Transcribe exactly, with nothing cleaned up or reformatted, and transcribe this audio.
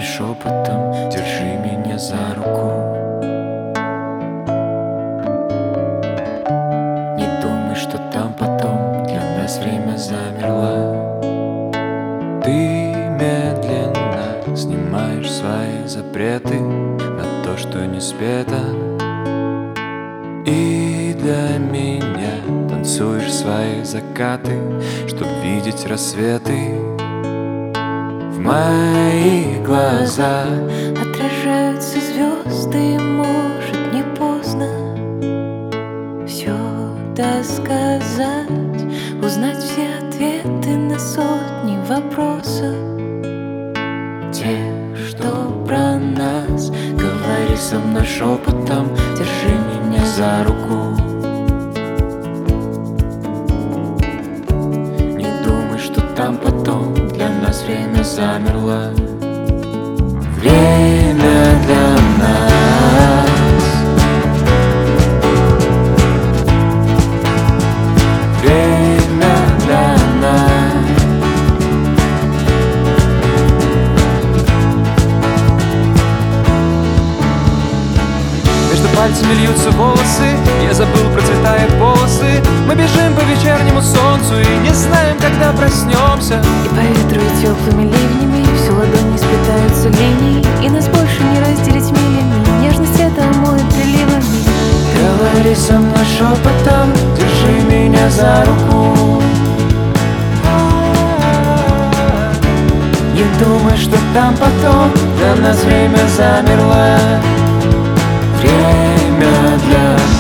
шепотом, держи меня за руку. Не думай, что там потом, для нас время замерло. Ты медленно снимаешь свои запреты на то, что не спето, и для меня танцуешь свои закаты, чтоб видеть рассветы. В мои глаза отражаются звезды, и может не поздно все досказать, узнать все ответы на сотни вопросов. Те, что про нас, говори со мной шепотом, держи меня за руку. Не думай, что там потом, для нас время замерло. Время для нас. Время для нас. Между пальцами льются волосы, я забыл про цвета и полосы. Мы бежим по вечернему солнцу и не знаем, когда проснемся. И по ветру и теплыми ливнями всю ладонь сплетаются линии, и нас больше не разделить милями. Нежность это омоет приливами. Говори со мной шепотом, держи меня за руку. Не думай, что там потом, для нас время замерло. Время для